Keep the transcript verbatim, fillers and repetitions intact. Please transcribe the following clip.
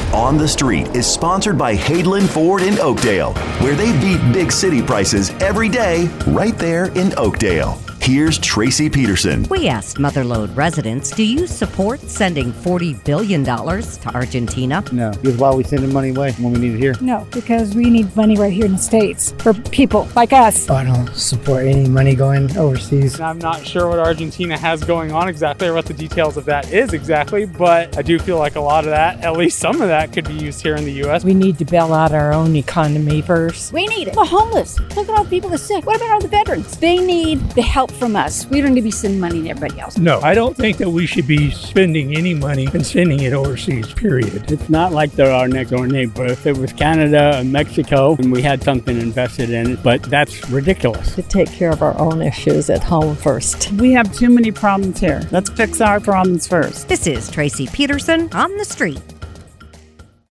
On the Street is sponsored by Hadeland Ford in Oakdale, where they beat big city prices every day right there in Oakdale. Here's Tracy Peterson. We asked Motherlode residents, do you support sending forty billion dollars to Argentina? No, because why are we sending money away when we need it here? No, because we need money right here in the States for people like us. I don't support any money going overseas. I'm not sure what Argentina has going on exactly or what the details of that is exactly, but I do feel like a lot of that, at least some of that, could be used here in the U S. We need to bail out our own economy first. We need it. The homeless. Look at all the people that are sick. What about all the veterans? They need the help from us. We don't need to be sending money to everybody else. No, I don't think that we should be spending any money and sending it overseas, period. It's not like they're our next door neighbor. If it was Canada and Mexico and we had something invested in it, but that's ridiculous. To take care of our own issues at home first. We have too many problems here. Let's fix our problems first. This is Tracy Peterson on the Street.